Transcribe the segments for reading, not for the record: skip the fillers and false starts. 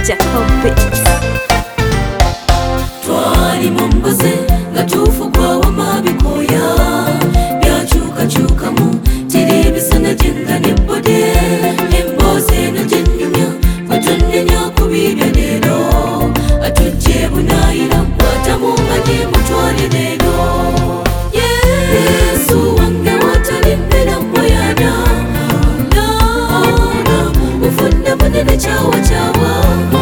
Jacobits. Twali mumbuze nga tufugwa wamabikoya byachuka chukamu tiri bisana jenga nebode emboze no jenyumya watunenya kubibya lero atujje bunayira kwatamu maji mutwale lero Yesu wange watalimbera moyana na ufunda munene chawa chawa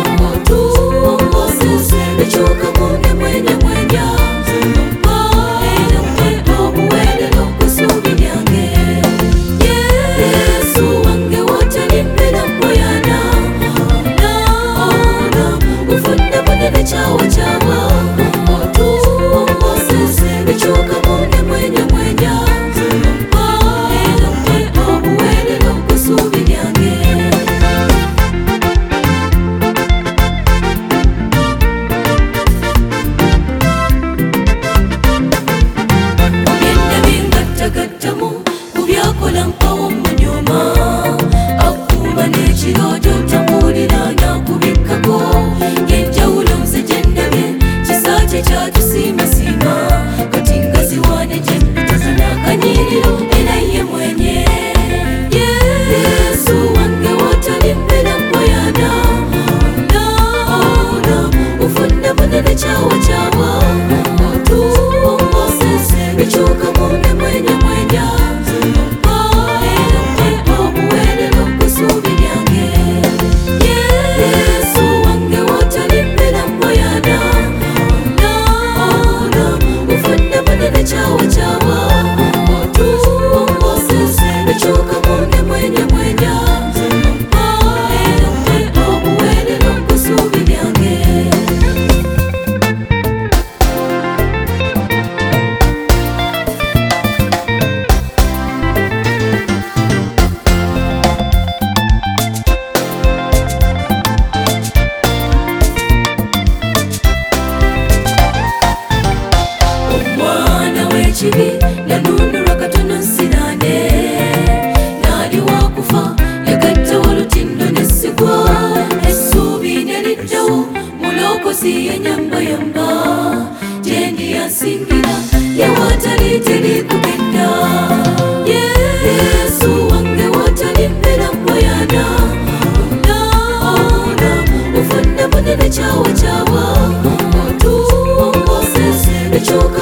nanunura katono nsirane nali wakufa yagatta walutindo nesigwa essuubi neliddawo mulokozi yenyambayamba gyendi yansingira yewatali teri kugenda Yesu wange watalimbera moyana naona ufunda munene chawa chawa otumbosese echoka